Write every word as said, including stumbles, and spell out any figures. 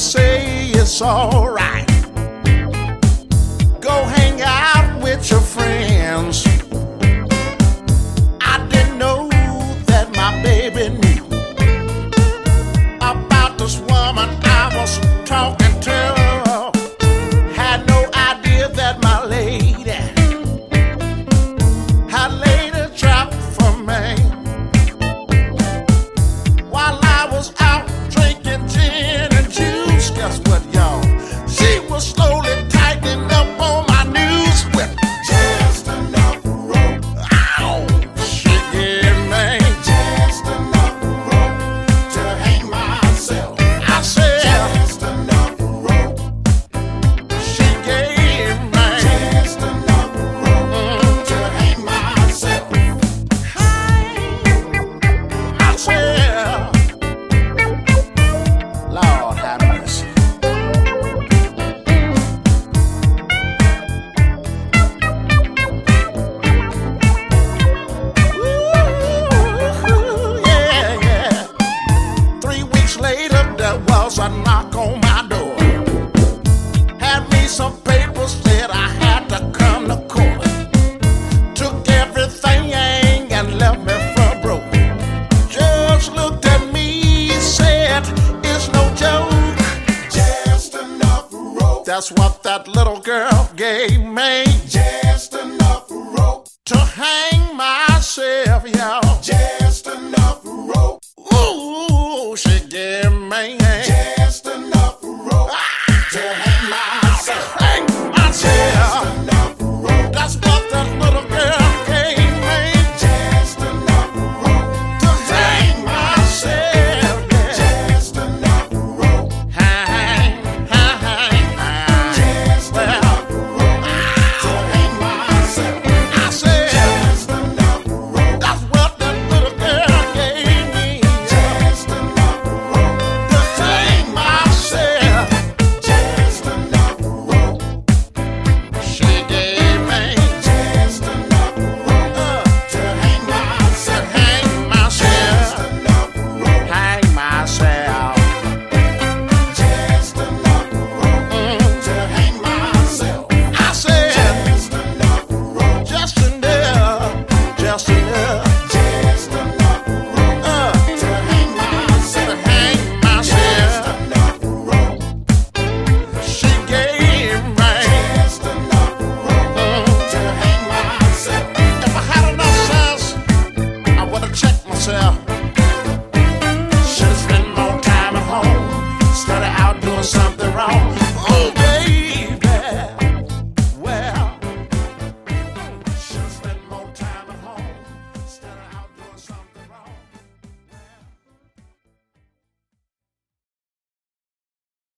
say it's alright. Go hang out with your friends. I didn't know that my baby knew about this woman I was talking to. Had no idea that my lady had laid a trap for me. While I was out drinking gin and juice, guess what, y'all? She was slowly tightening up on my news whip. Just enough rope. Ow! She gave me just enough rope to hang myself. I said just enough rope. She gave me just enough rope mm, to hang myself. I said, Lord have mercy. Ooh, yeah, yeah. Three weeks later, there was a knock on my door. Had me some papers, said I had to come to court. Took everything and left me for broke. Judge looked at me, said, it's no joke. Just enough rope. That's what that little girl gave me. Just enough rope to hang myself, y'all. Just enough rope. Ooh, she gave me just enough rope ah, to hang myself. Hang myself. Just enough rope. That's what that little girl gave me. Just enough rope to hang myself. Yeah. Just enough rope. Hang, hang, hang, hang. Just well, enough rope ah, to hang myself. I said just enough rope. That's what that little girl gave me. Just enough rope to hang myself. Just enough rope. She gave me just enough rope uh, to hang myself. Hang myself. Just enough rope. Hang myself. Just enough rope mm, to hang myself. I said just enough rope. Just enough. Just enough. Just enough rope uh, to hang myself. To hang myself. Just enough rope. She gave me just enough rope mm, to hang myself. If I had enough sense, I would have checked myself. Should have spent more time at home instead of out doing something wrong.